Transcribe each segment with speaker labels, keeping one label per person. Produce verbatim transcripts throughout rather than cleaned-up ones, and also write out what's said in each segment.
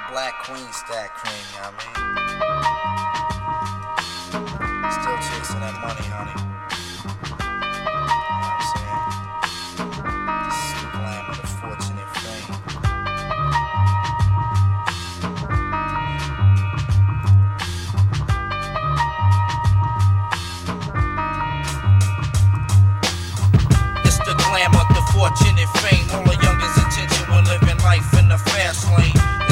Speaker 1: Black Queen stack cream, you know what I mean? Still chasing that money, honey. You know what I'm saying? This is the glam of the fortune and fame. It's the glam of the fortune and fame. All the youngest attention when living life in the fast lane.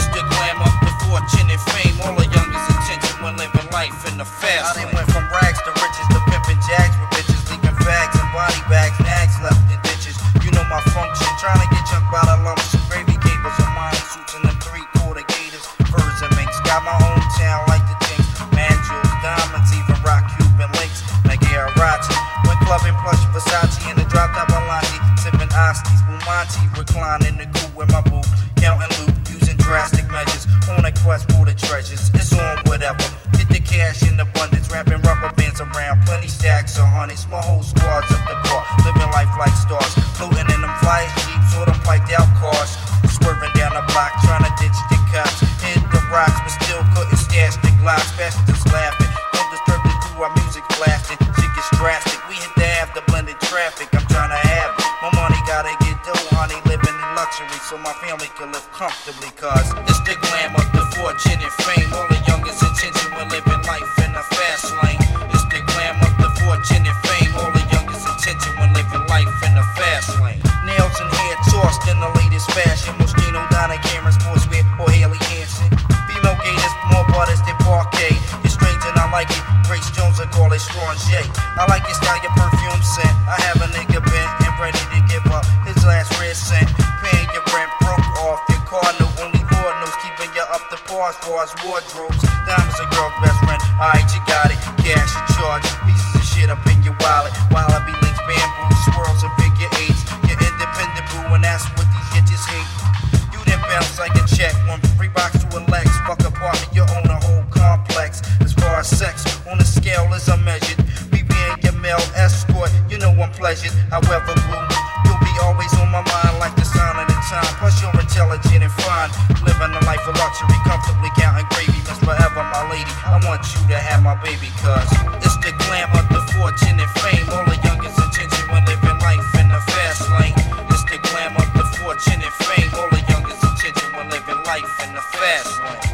Speaker 1: Fortune and fame, all the youngest attention when living life in the fast lane. I done went from rags to riches to pimping jacks with bitches, leaving fags and body bags, nags left in ditches. You know my function, trying to get chunked by the lumps of gravy cables and mine suits and them three-quarter gators, furs and minks. Got my own town like the Jinx, mad jewels, diamonds, even rock Cuban links. Nagarachi, went clubbing plush Versace in the drop top Alante, sipping Osties, Bumanti, reclining the coupe with my boo, counting loot, using drastic measures. On a quest for the treasures, it's on whatever. Get the cash in abundance, wrapping rubber bands around, plenty stacks of hundreds. My whole squad's up the bar, living life like stars, floating in them flyers, jeeps or them piped out cars. Swerving down the block, trying to ditch the cops. Hit the rocks, but still couldn't stash the glocks. Passengers laughing, don't disturb the crew, our music blasting. Shit gets drastic, we hit the half the blended traffic. I'm trying to have it, my money gotta get dough, honey. Living in luxury so my family can live comfortably, cause it's the glam of the fortune and fame. All the youngest attention when living life in the fast lane. It's the glam of the fortune and fame. All the youngest attention when living life in the fast lane. Nails and hair tossed in the latest fashion. Moschino, Donna Cameron, sportswear, or Haley Hansen. Female gators, more butters than parquet. It's strange and I like it. Grace Jones, I call it Stranger. I like your style, your perfume scent. I have a nigga bent and ready to give up his last red cent. Paying your rent, broke off your car, no only Lord knows, keeping you up to par as far as wardrobes. Diamonds a girl's best friend, alright, you got it. Cash in charge, pieces of shit up in your wallet. While I be links, bamboo, swirls, and figure eights. You're independent, boo, and that's what these bitches hate. You then bounce like a check, one free box to a Lex. Fuck apartment, you own a whole complex. As far as sex, on the scale is unmeasured. Me being your male escort, you know I'm pleasured. However, boo, you'll be always on my mind like the sign of the time. Plus you're intelligent and fine, living a life of luxury, comfortably counting gravy. Miss forever, my lady, I want you to have my baby, cause it's the glam of the fortune and fame. All the youngest attention when living life in the fast lane. It's the glam of the fortune and fame. All the youngest attention when living life in the fast lane.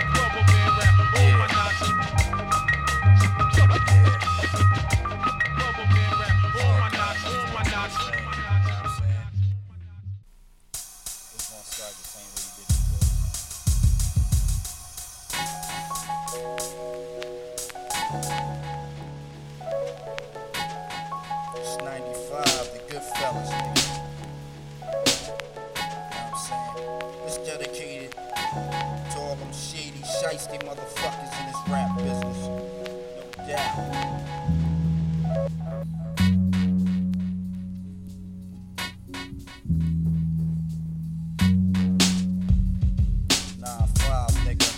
Speaker 1: Shiesty motherfuckers in this rap business, no doubt. Nah, five, nigga.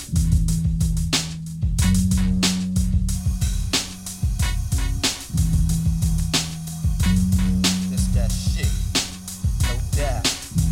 Speaker 1: This that shit, no doubt.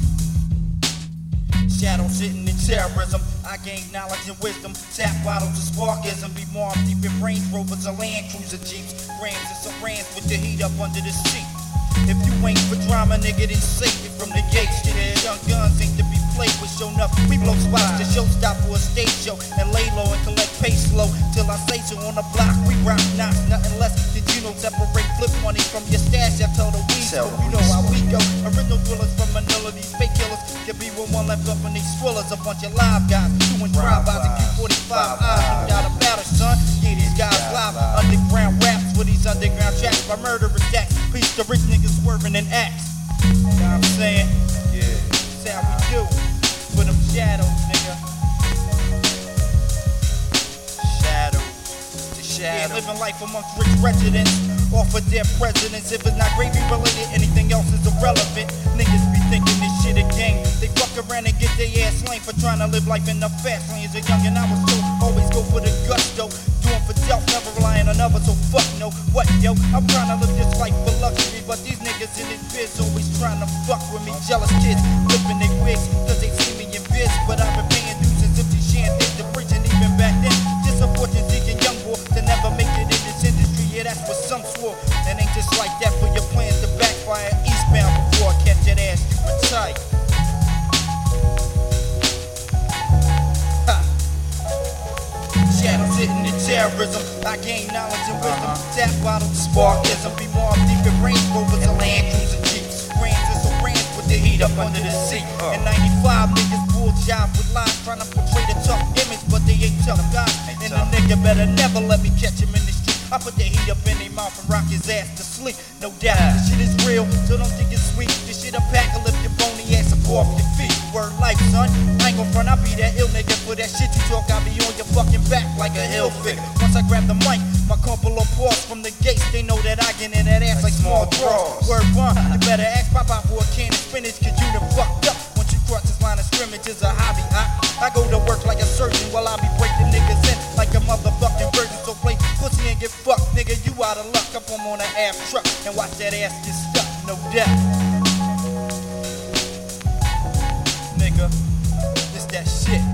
Speaker 1: Shadow sitting in terrorism. I gain knowledge and wisdom, tap bottles of sparkism, be more deep in Range Rovers or Land Cruiser Jeeps, grams and some rands with the heat up under the seat. If you ain't for drama, nigga, then save it from the gates. These young guns ain't to be played with, show enough. We blow spots to show stop for a stage show and lay low and collect pace slow till I say so on the block. We rock knots, nothing less than you know separate flip money from your stash. I tell the weed, so you know how we go. Original thrillers from Manila, these fake killers can be with one left up in these swillers. A bunch of live guys doing drive-bys and Q forty-five eyes. No doubt about it, son. Yeah, these guys live underground raps with these underground tracks by murderous jacks. Piece the rich niggas swerving in acts. You know what I'm saying? Yeah. That's how we do. For them shadows, nigga. Shadows. The shadows. Yeah, living life amongst rich residents. Off of their presidents. If it's not gravy related, anything else is irrelevant. Niggas be thinking this shit a game. They fuck around and get their ass slain for trying to live life in the fast lane. As a youngin', I was told always go for the gusto. Doing for self, never relying on others. So fuck no, what yo? I'm trying to live this life for luxury, but these niggas in this biz always trying to fuck with me. Jealous kids flipping their wigs cause they see me in biz, but I've been paying dues since if these gain knowledge and wisdom. Tap bottle, sparkism, be more deep in Range Rovers and Land Cruiser Jeeps. Rands is a range with the heat up under the seat. In ninety-five, niggas bull job with lies, trying to portray the tough image, but they ain't tough guys. And the nigga better never let me catch him in the street. I put the heat up in their mouth and rock his ass to sleep. No doubt, this shit is real, so don't think it's sweet. This shit a pack will lift your bony ass up off your feet. Word life, son. I ain't gon' front, I be that ill nigga. For that shit you talk, I be on your fucking back like a hill figure. Once I grab the mic, my couple of paws from the gates, they know that I get in that ass like small draws. Word one, you better ask Papa for a can of spinach, cause you done fucked up. Once you cross this line of scrimmage, it's a hobby, huh? I go to work like a surgeon while I be breaking niggas in like a motherfucking virgin. So play pussy and get fucked, nigga, you out of luck. Up I'm on an ass truck and watch that ass get stuck, no doubt. Nigga, this that shit.